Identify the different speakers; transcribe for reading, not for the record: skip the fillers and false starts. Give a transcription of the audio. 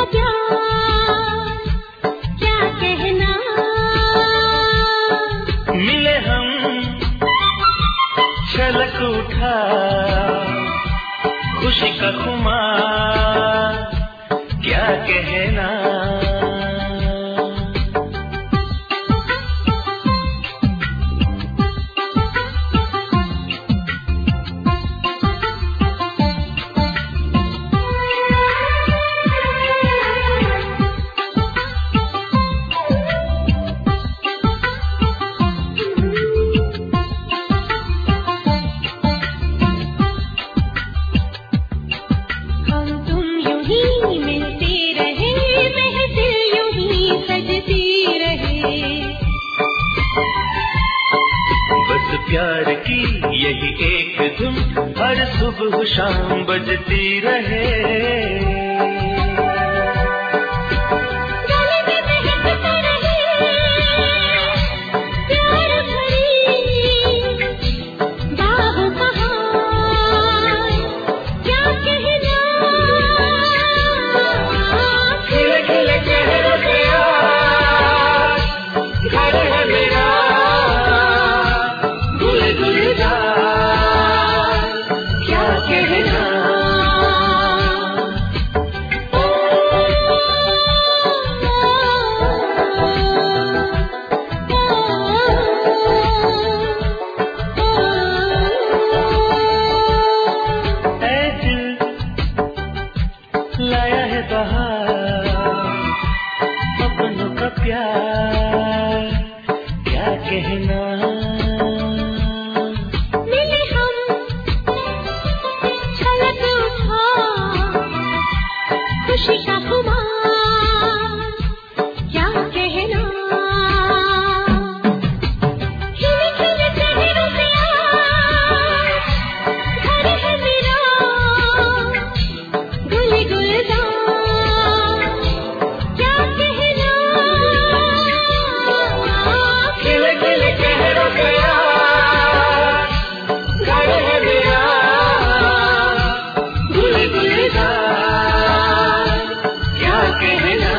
Speaker 1: खुशी का खुमार क्या कहना। प्यार की यही एक धुन हर सुबह शाम बजती रहे। लाया है बहार अपनों का प्यार क्या कहना।
Speaker 2: मिले हम छलक उठा खुशी का खुमार क्या कहना। खिले खिले चेहरों से आज घर है मेरा गुल गुलजार क्या कहना।
Speaker 1: खिले खिले चेहरों पे आज घर है मेरा गुल गुलजार क्या कहना।